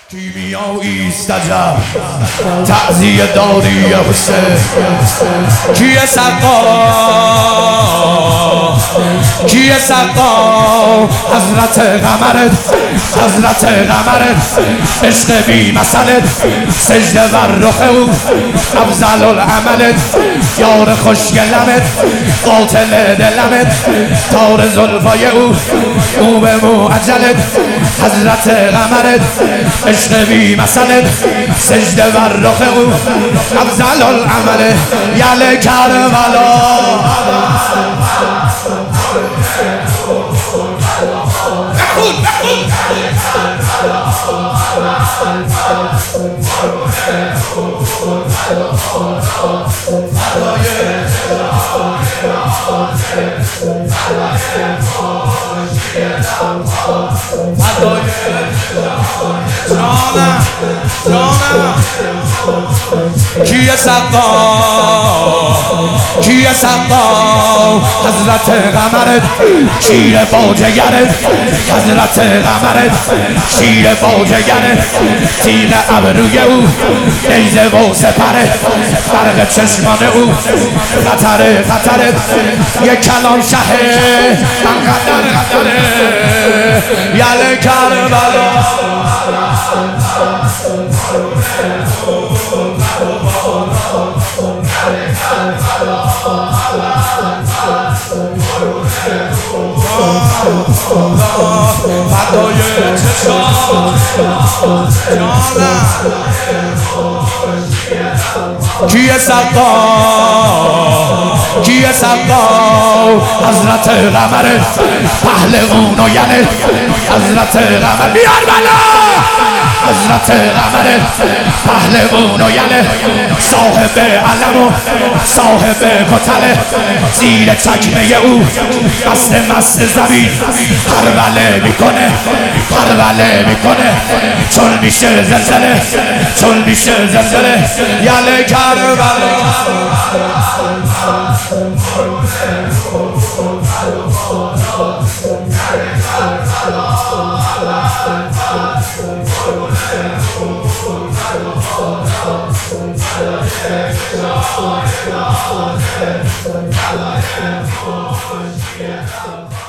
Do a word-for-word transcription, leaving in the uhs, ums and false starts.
کیمیایی استجاب تعزیه داری حسین کیه سقا کیه سقا حضرت قمرت حضرت قمرت عشق بی مثلت سجده بر رخ او افضل العملت یار خوشگلمت قاتل دلمت تار زلفای او او به معجلت حضرت قمرت عشق بی مثلت سجده بر رخ او افضل العمل یل کربلا جانم جانم کیه سقا کیه سقا حضرت قمرت شیر باجگرت حضرت قمرت شیر باجگرت تیغ ابروی او نیزه و سپرت برق چشمان او خطر خطرت یک کلام شه من قدر قدره یل کربلا فدای چشام جانم کیه سقا کیه سقا حضرت قمرت پهلوان و یله حضرت قمر بیار بالا حضرت قمرت پهلوان و یله صاحب علم و صاحب کتله زیر چکمه او مست مست زمین پروله میکنه پروله میکنه چون میشه زلزله چون میشه زلزله یله کربلا Yeah.